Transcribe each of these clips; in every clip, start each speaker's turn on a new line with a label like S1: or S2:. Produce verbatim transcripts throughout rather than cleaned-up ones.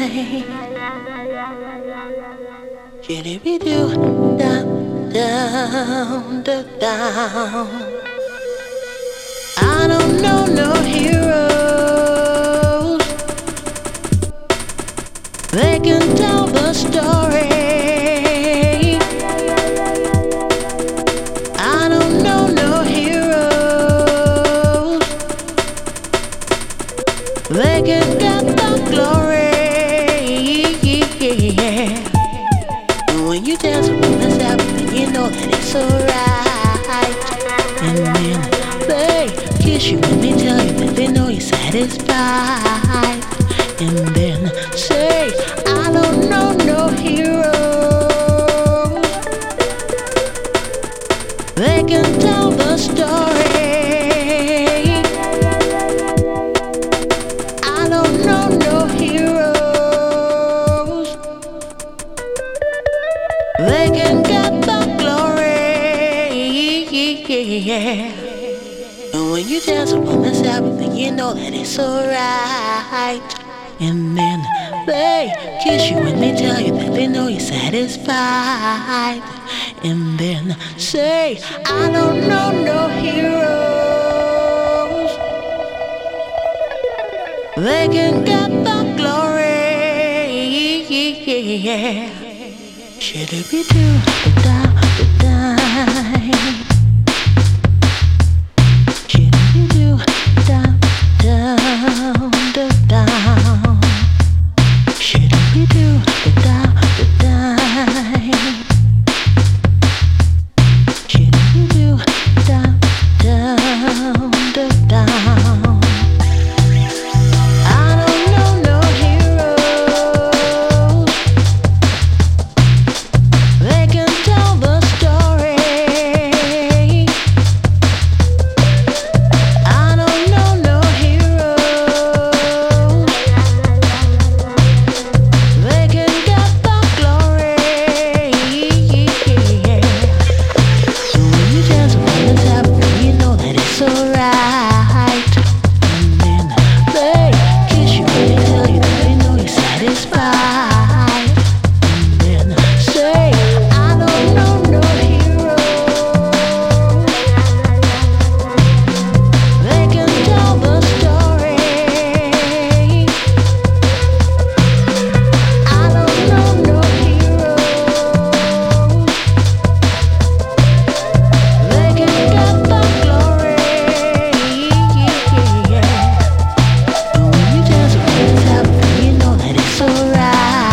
S1: Shiddly do down, down, down, down. I don't know no heroes. They can tell the story. I don't know no heroes. They can get the glory. When you dance with this happening, you know that it's alright. And then they kiss you and they tell you that they know you're satisfied. And then say, I don't know no hero. They can tell the story. I don't know no hero. They can get the glory. And when you dance upon the Sabbath, then you know that it's alright. And then they kiss you and they tell you that they know you're satisfied. And then say, I don't know no heroes. They can get the glory. Should it be do the down, the die? Should it be do down, down, the down? Should it be do the down, the die? Should it be do down, down, the down? I don't know no heroes. They can tell the story. I don't know no heroes. They can get the glory. So when you dance upon the top, you know that it's alright. And then they kiss you and they tell you that they know you're satisfied. And then say, I don't know no heroes. They can tell the story. I don't know no heroes. They can get the glory. And when you dance upon the top, you know that it's alright.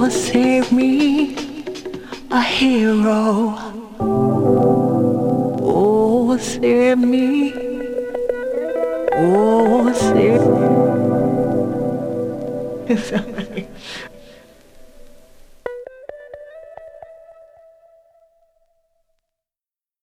S1: save me, a hero. Oh, save me. Oh, save me.